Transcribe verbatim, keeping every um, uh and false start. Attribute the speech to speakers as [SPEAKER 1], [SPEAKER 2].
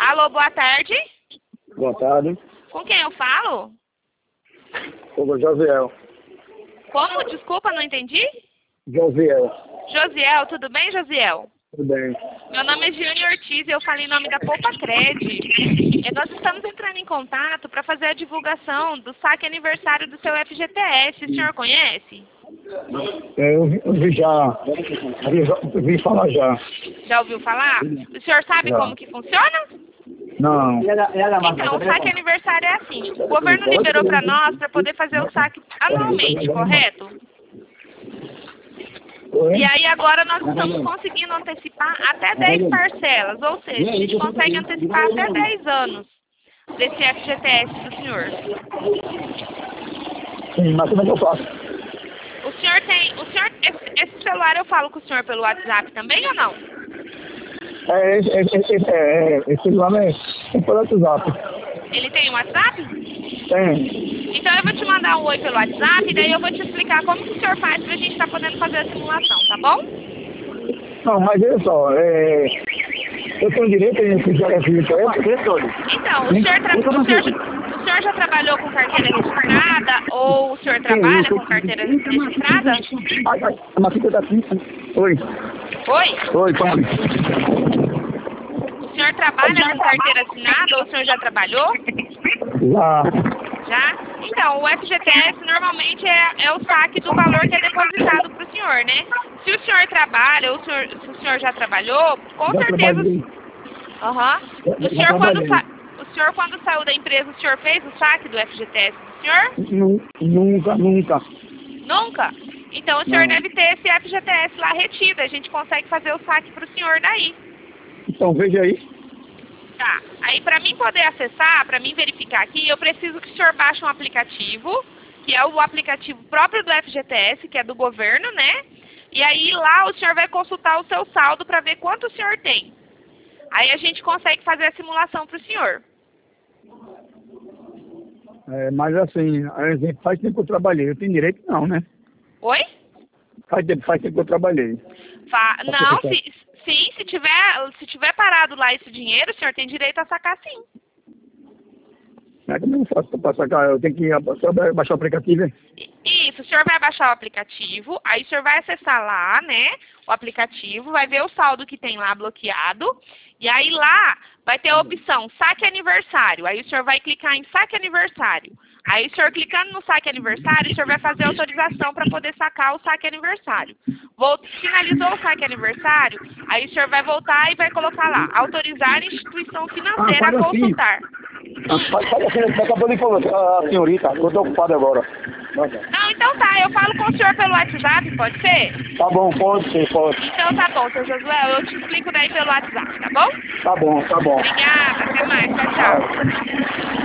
[SPEAKER 1] Alô, boa tarde.
[SPEAKER 2] Boa tarde.
[SPEAKER 1] Com quem eu falo?
[SPEAKER 2] Sou o Josiel.
[SPEAKER 1] Como? Desculpa, não entendi.
[SPEAKER 2] Josiel.
[SPEAKER 1] Josiel, tudo bem, Josiel?
[SPEAKER 2] Tudo bem.
[SPEAKER 1] Meu nome é Giane Ortiz e eu falei em nome da Poupa Cred. E nós estamos entrando em contato para fazer a divulgação do saque aniversário do seu F G T S. O senhor conhece?
[SPEAKER 2] É, eu, vi, eu vi já. Eu vi falar já.
[SPEAKER 1] Já ouviu falar? O senhor sabe
[SPEAKER 2] Já.
[SPEAKER 1] como que funciona?
[SPEAKER 2] Não.
[SPEAKER 1] Então, o saque aniversário é assim. O governo liberou para nós para poder fazer o saque anualmente, correto?
[SPEAKER 2] Oi?
[SPEAKER 1] E aí agora nós estamos conseguindo antecipar até dez parcelas, ou seja, a gente consegue antecipar até dez anos desse F G T S do senhor.
[SPEAKER 2] Sim, mas como é que eu faço?
[SPEAKER 1] O senhor tem, o senhor, esse, esse celular eu falo com o senhor pelo WhatsApp também ou não?
[SPEAKER 2] É, esse, esse, esse, é, esse celular é, é pelo WhatsApp.
[SPEAKER 1] Ele tem um WhatsApp?
[SPEAKER 2] Tem.
[SPEAKER 1] Então eu vou te mandar um oi pelo WhatsApp e daí eu vou te explicar como que o senhor faz pra gente estar podendo fazer a simulação, tá bom?
[SPEAKER 2] Não, mas olha só, é, eu tenho direito a ficar F G T S?
[SPEAKER 1] Então, o senhor, tra... o, senhor, o senhor já trabalhou com carteira registrada ou o senhor trabalha com carteira registrada?
[SPEAKER 2] Ai, ai, a matrícula tá aqui. Oi.
[SPEAKER 1] Oi?
[SPEAKER 2] Oi, fale.
[SPEAKER 1] O senhor trabalha com carteira assinada ou o senhor já trabalhou?
[SPEAKER 2] Já.
[SPEAKER 1] Já? Então, o F G T S normalmente é, é o saque do valor que é depositado para o senhor, né? Se o senhor trabalha ou o senhor, se o senhor já trabalhou, com
[SPEAKER 2] Já
[SPEAKER 1] certeza...
[SPEAKER 2] trabalhei.
[SPEAKER 1] Aham.
[SPEAKER 2] Já-
[SPEAKER 1] O
[SPEAKER 2] já
[SPEAKER 1] senhor, quando
[SPEAKER 2] trabalhei.
[SPEAKER 1] sa... o senhor, quando saiu da empresa, o senhor fez o saque do F G T S do senhor?
[SPEAKER 2] Nu- Nunca, nunca.
[SPEAKER 1] Nunca? Então, o senhor
[SPEAKER 2] Não.
[SPEAKER 1] deve ter esse F G T S lá retido. A gente consegue fazer o saque para o senhor daí.
[SPEAKER 2] Então, veja aí.
[SPEAKER 1] Tá. Aí, para mim poder acessar, para mim verificar aqui, eu preciso que o senhor baixe um aplicativo, que é o aplicativo próprio do F G T S, que é do governo, né? E aí, lá, o senhor vai consultar o seu saldo para ver quanto o senhor tem. Aí, a gente consegue fazer a simulação para o senhor.
[SPEAKER 2] É, mas assim, a exemplo, faz tempo que eu trabalhei. Eu tenho direito não, né?
[SPEAKER 1] Oi?
[SPEAKER 2] Faz tempo, faz tempo que eu trabalhei.
[SPEAKER 1] Fa...
[SPEAKER 2] Tá
[SPEAKER 1] Não,
[SPEAKER 2] certo.
[SPEAKER 1] se, sim, se tiver, se tiver parado lá esse dinheiro, o senhor tem direito a sacar sim.
[SPEAKER 2] Como é que eu faço para sacar? Eu tenho que só baixar o aplicativo, hein?
[SPEAKER 1] Isso, o senhor vai baixar o aplicativo, aí o senhor vai acessar lá, né, o aplicativo, vai ver o saldo que tem lá bloqueado, e aí lá vai ter a opção saque aniversário, aí o senhor vai clicar em saque aniversário. Aí o senhor clicando no saque aniversário, o senhor vai fazer a autorização para poder sacar o saque aniversário. Volt... Finalizou o saque aniversário, aí o senhor vai voltar e vai colocar lá, autorizar instituição financeira
[SPEAKER 2] Ah,
[SPEAKER 1] a
[SPEAKER 2] faz assim.
[SPEAKER 1] consultar.
[SPEAKER 2] Ah, Faz faz assim, você acabou de falar, a senhorita, eu estou ocupado agora.
[SPEAKER 1] Não, então tá, eu falo com o senhor pelo WhatsApp, pode ser?
[SPEAKER 2] Tá bom, pode ser, pode.
[SPEAKER 1] Então tá bom, seu Josué, eu te explico daí pelo WhatsApp, tá bom?
[SPEAKER 2] Tá bom, tá bom.
[SPEAKER 1] Obrigada, até mais, tchau, tchau.